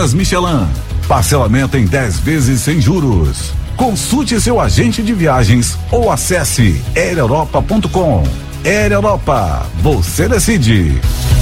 Michelin. Parcelamento em 10 vezes sem juros. Consulte seu agente de viagens ou acesse aereuropa.com. Air Europa, você decide.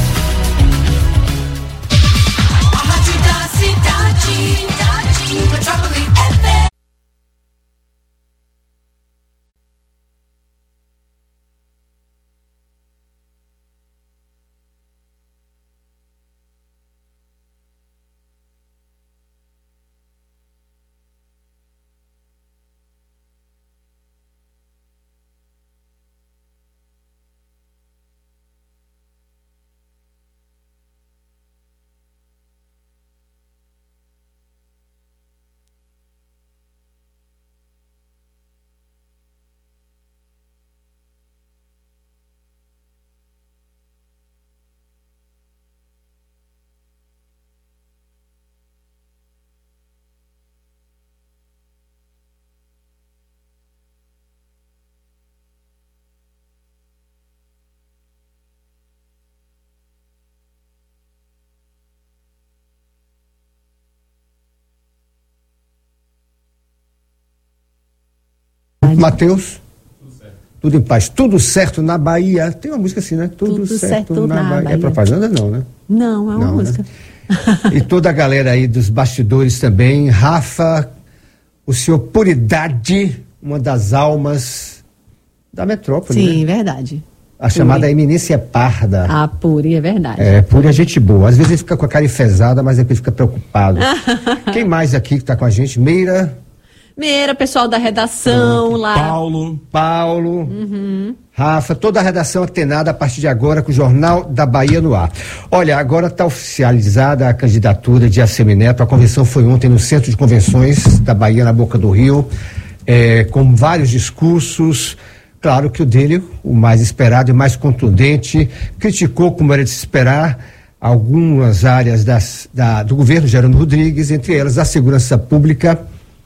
Mateus, tudo em paz, tudo certo na Bahia. Tem uma música assim, né? Tudo certo na Bahia. É propaganda não, né? Não, é uma música. Né? E toda a galera aí dos bastidores também. Rafa, o senhor Puridade, uma das almas da metrópole. Sim, né? Verdade. A chamada Eminência Parda. A Puri, é verdade. Puri é gente boa. Às vezes ele fica com a cara enfesada, mas depois fica preocupado. Quem mais aqui que tá com a gente? Meira, pessoal da redação lá. Paulo, Rafa, toda a redação antenada a partir de agora com o Jornal da Bahia no ar. Olha, agora está oficializada a candidatura de Assemineto. A convenção foi ontem no Centro de Convenções da Bahia, na Boca do Rio, com vários discursos. Claro que o dele, o mais esperado e mais contundente, criticou, como era de se esperar, algumas áreas do governo Jerônimo Rodrigues, entre elas a segurança pública.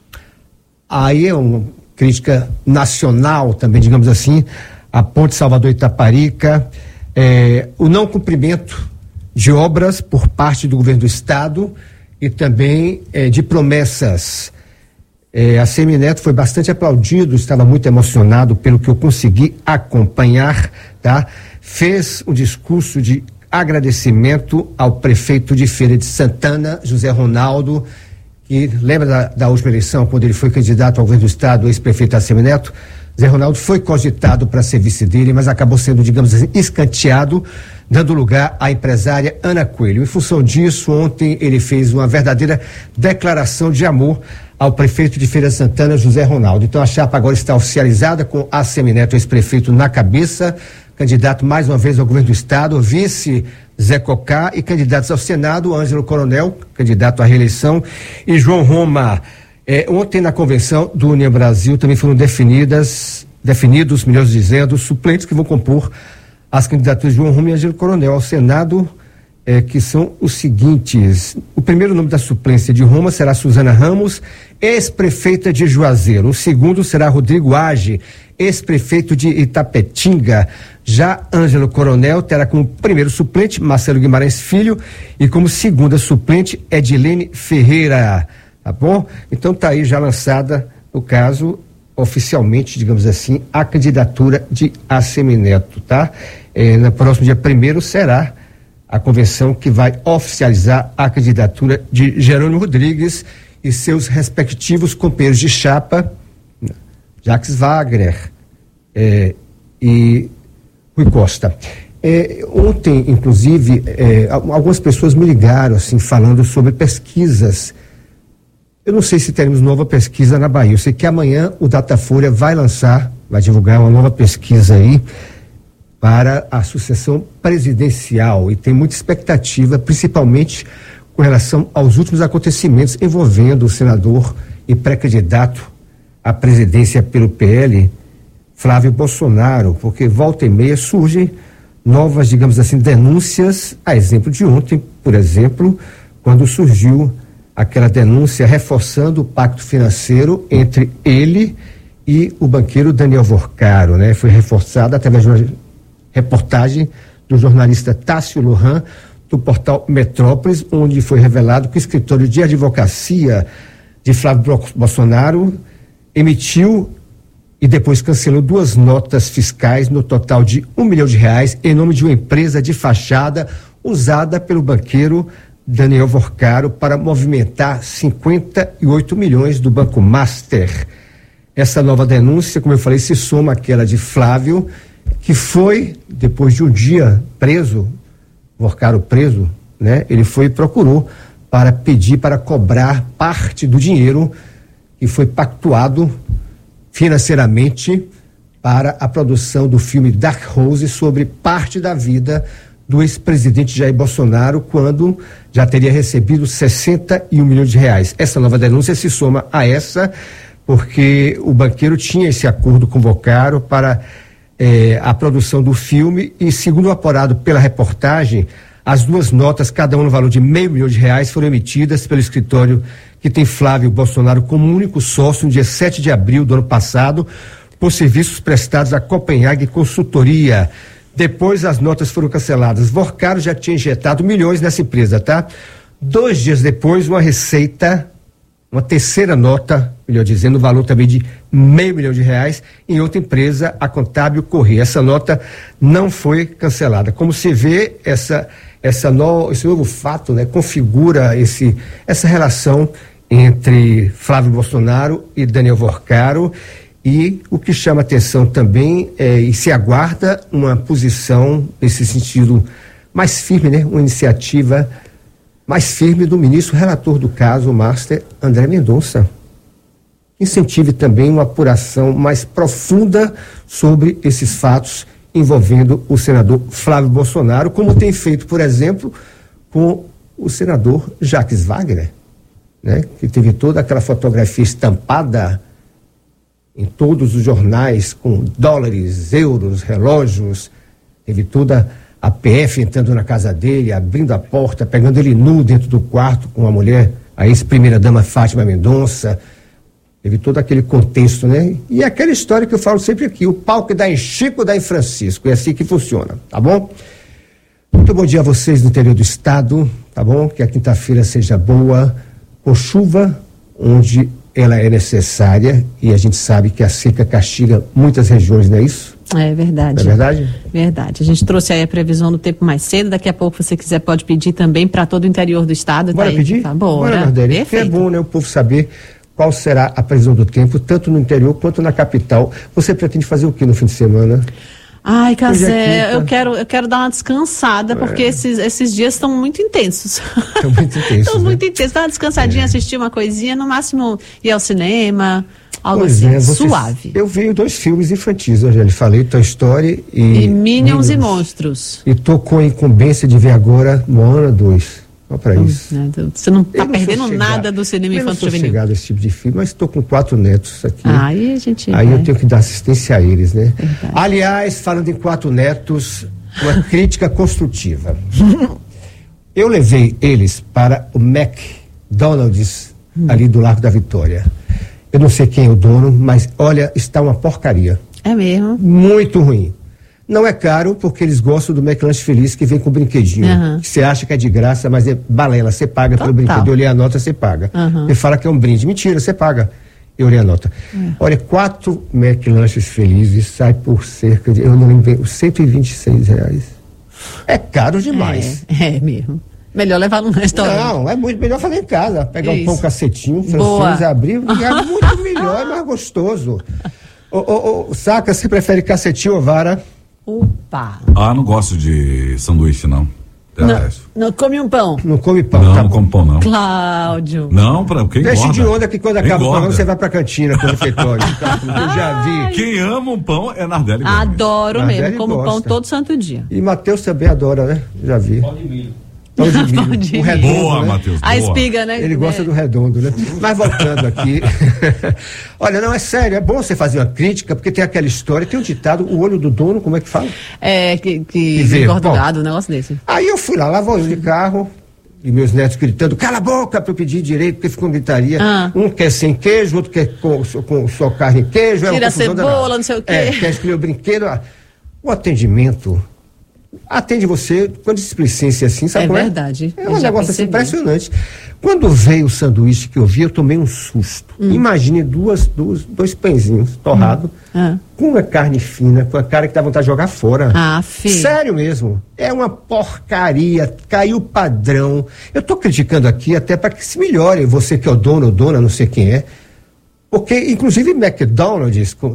Aí é uma crítica nacional também, digamos assim, a Ponte Salvador-Itaparica, o não cumprimento de obras por parte do governo do estado e também de promessas. A Semineto foi bastante aplaudido, estava muito emocionado pelo que eu consegui acompanhar, tá? Fez um discurso de agradecimento ao prefeito de Feira de Santana, José Ronaldo, que lembra da última eleição, quando ele foi candidato ao governo do estado, ex-prefeito Assemineto. Zé Ronaldo foi cogitado para ser vice dele, mas acabou sendo, digamos assim, escanteado, dando lugar à empresária Ana Coelho. Em função disso, ontem ele fez uma verdadeira declaração de amor ao prefeito de Feira de Santana, José Ronaldo. Então a chapa agora está oficializada com Assemineto, ex-prefeito, na cabeça, candidato mais uma vez ao governo do estado, vice Zé Cocá e candidatos ao Senado, Ângelo Coronel, candidato à reeleição, e João Roma. Ontem na convenção do União Brasil também foram definidos, melhor dizendo, os suplentes que vão compor as candidaturas de João Roma e Ângelo Coronel ao Senado, que são os seguintes. O primeiro nome da suplência de Roma será Suzana Ramos, ex-prefeita de Juazeiro. O segundo será Rodrigo Age, ex-prefeito de Itapetinga. Já Ângelo Coronel terá como primeiro suplente Marcelo Guimarães Filho e como segunda suplente Edilene Ferreira. Tá bom? Então tá aí já lançada, no caso, oficialmente, digamos assim, a candidatura de Assemineto, tá? No próximo dia 1º será a convenção que vai oficializar a candidatura de Jerônimo Rodrigues e seus respectivos companheiros de chapa, Jacques Wagner e Rui Costa. Ontem, inclusive, algumas pessoas me ligaram, assim, falando sobre pesquisas. Eu não sei se teremos nova pesquisa na Bahia. Eu sei que amanhã o Datafolha vai divulgar uma nova pesquisa aí para a sucessão presidencial e tem muita expectativa, principalmente com relação aos últimos acontecimentos envolvendo o senador e pré-candidato à presidência pelo PL, Flávio Bolsonaro, porque volta e meia surgem novas, digamos assim, denúncias, a exemplo de ontem, por exemplo, quando surgiu aquela denúncia reforçando o pacto financeiro entre ele e o banqueiro Daniel Vorcaro, né? Foi reforçada através de uma reportagem do jornalista Tássio Lohan, do portal Metrópolis, onde foi revelado que o escritório de advocacia de Flávio Bolsonaro emitiu e depois cancelou 2 notas fiscais no total de R$1 milhão em nome de uma empresa de fachada usada pelo banqueiro Daniel Vorcaro para movimentar 58 milhões do Banco Master. Essa nova denúncia, como eu falei, se soma àquela de Flávio, que foi, depois de um dia preso, Vorcaro preso, né? Ele foi e procurou para pedir, para cobrar parte do dinheiro que foi pactuado financeiramente para a produção do filme Dark Rose sobre parte da vida do ex-presidente Jair Bolsonaro, quando já teria recebido R$61 milhões. Essa nova denúncia se soma a essa, porque o banqueiro tinha esse acordo com Vorcaro para a produção do filme e, segundo apurado pela reportagem, as 2 notas, cada uma no valor de R$500 mil, foram emitidas pelo escritório que tem Flávio Bolsonaro como único sócio no dia 7 de abril do ano passado, por serviços prestados à Copenhague Consultoria. Depois as notas foram canceladas. Vorcaro já tinha injetado milhões nessa empresa, tá? 2 dias depois, uma terceira nota, melhor dizendo, no valor também de R$500 mil em outra empresa, a Contábil Correia. Essa nota não foi cancelada. Como se vê, esse novo fato, né, configura essa relação entre Flávio Bolsonaro e Daniel Vorcaro, e o que chama atenção também e se aguarda uma posição nesse sentido mais firme, né, uma iniciativa mais firme do ministro relator do caso, o Master André Mendonça. Incentive também uma apuração mais profunda sobre esses fatos envolvendo o senador Flávio Bolsonaro, como tem feito, por exemplo, com o senador Jacques Wagner, né, que teve toda aquela fotografia estampada em todos os jornais com dólares, euros, relógios, teve toda a PF entrando na casa dele, abrindo a porta, pegando ele nu dentro do quarto com a mulher, a ex-primeira-dama Fátima Mendonça. Teve todo aquele contexto, né? E aquela história que eu falo sempre aqui, o pau que dá em Chico dá em Francisco, é assim que funciona, tá bom? Muito bom dia a vocês do interior do estado, tá bom? Que a quinta-feira seja boa, com chuva, onde ela é necessária, e a gente sabe que a seca castiga muitas regiões, não é isso? É verdade. Não é verdade? Verdade. A gente trouxe aí a previsão do tempo mais cedo. Daqui a pouco, se você quiser, pode pedir também para todo o interior do estado. Bora tá pedir? Tá, bora. Nardelli, porque é bom, né, o povo saber qual será a previsão do tempo, tanto no interior quanto na capital. Você pretende fazer o que no fim de semana? Ai, Cazé, eu quero dar uma descansada, porque esses dias estão muito intensos. Estão muito intensos. Estão muito intensos. Dar uma descansadinha, assistir uma coisinha, no máximo ir ao cinema, algo assim, suave. Eu vi 2 filmes infantis, eu já lhe falei, Toy Story e Minions e Monstros. E tô com a incumbência de ver agora Moana 2. Olha pra isso. Você não tá perdendo nada do cinema infantil juvenil. Eu não sou chegado a esse tipo de filme, mas estou com 4 netos aqui. Aí eu tenho que dar assistência a eles, né? Verdade. Aliás, falando em 4 netos, uma crítica construtiva. Eu levei eles para o McDonald's, ali do Largo da Vitória. Eu não sei quem é o dono, mas olha, está uma porcaria. É mesmo? Muito ruim. Não é caro, porque eles gostam do McLanche Feliz, que vem com brinquedinho. Você acha que é de graça, mas é balela. Você paga pelo brinquedo. Eu olhei a nota, você paga. Ele fala que é um brinde. Mentira, você paga. Eu olhei a nota. Olha, 4 McLanches Felizes sai por cerca de, eu não lembro, R$126. É caro demais. É mesmo. Melhor levar num restaurante. Não, é muito melhor fazer em casa. Pegar um pão cacetinho, francês, abrir, é muito melhor, é mais gostoso. Saca, você prefere cacetinho ou vara? Opa! Não gosto de sanduíche, não. Não come um pão. Não come pão. Não come pão, não. Cláudio. Não, pra quem Deixa engorda. de onda que quando acaba o pão, você vai pra cantina, pro refeitório. Eu já vi. Quem ama um pão é Nardelli. Adoro Nardelli mesmo, como gosta. pão todo santo dia. E Matheus também adora, né? Já vi. Pão de milho. Pão de milho. O redondo, boa, né? Matheus. A espiga, né? Ele gosta do redondo, né? Mas voltando aqui. Olha, não, é sério, é bom você fazer uma crítica, porque tem aquela história, tem um ditado, o olho do dono, como é que fala? Que engorda o gado, um negócio desse. Aí eu fui lá vou eu de carro, e meus netos gritando, cala a boca pra eu pedir direito, porque ficou gritaria. Um quer sem queijo, outro quer com só carne e queijo. Tira a cebola, não sei o quê. Quer escolher o brinquedo. O atendimento atende você com displicência assim, sabe como é? Verdade. É um negócio assim, impressionante. Quando veio o sanduíche que eu vi, eu tomei um susto. Imagine dois pãezinhos torrados, com uma carne fina, com a cara que dá vontade de jogar fora. Sério mesmo. É uma porcaria, caiu o padrão. Eu tô criticando aqui até para que se melhore, você que é o dono ou dona, não sei quem é. Porque, inclusive, McDonald's,